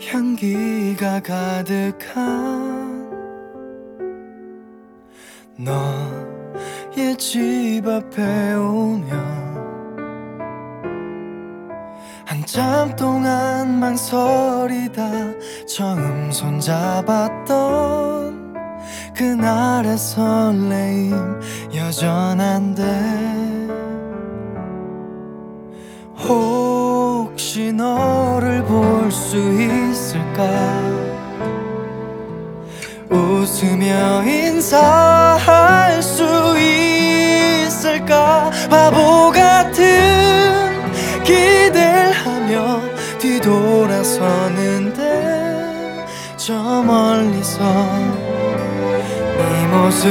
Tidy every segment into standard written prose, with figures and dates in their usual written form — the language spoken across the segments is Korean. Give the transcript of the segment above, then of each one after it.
향기가 가득한 너의 집 앞에 오면 한참 동안 망설이다 처음 손잡았던 그날의 설레임 여전한데 혹시 너를 볼 수 있을까 웃으며 인사할 수 있을까 바보 같은 기대를 하며 뒤돌아서는데 저 멀리서 네 모습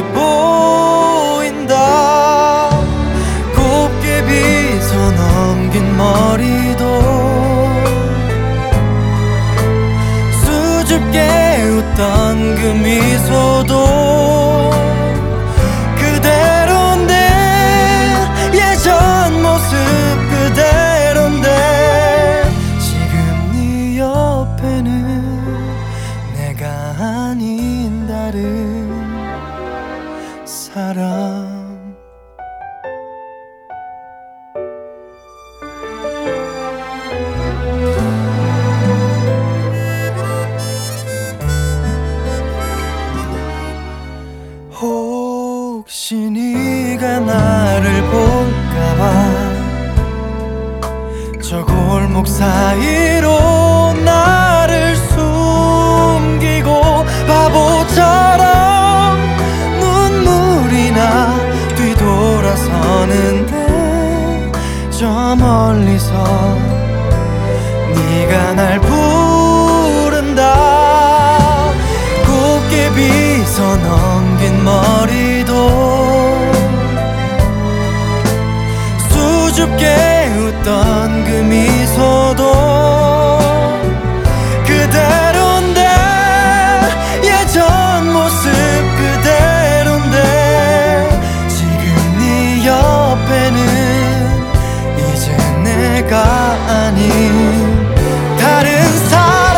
보인다 곱게 빗어 넘긴 머리도 수줍게 웃던 그 미소도 그대로인데 예전 모습 그대로인데 지금 네 옆에는 내가 아닌 다른 사람 혹시 네가 나를 볼까봐 저 골목 사이로 나를 숨기고 바보처럼 눈물이 나 뒤돌아서는데 저 멀리서 네가 날 부른다 곱게 빗어 넘긴 머리도 수줍게 웃던 그 미소도 그대로인데 예전 모습 그대로인데 지금 네 옆에는 이제 내가 아닌 다른 사람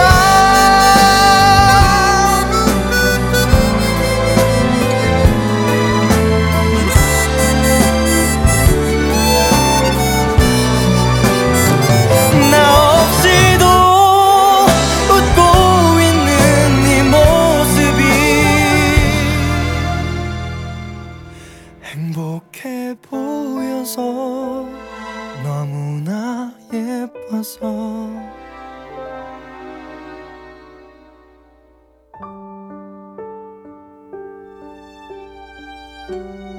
행복해 보여서 너무나 예뻐서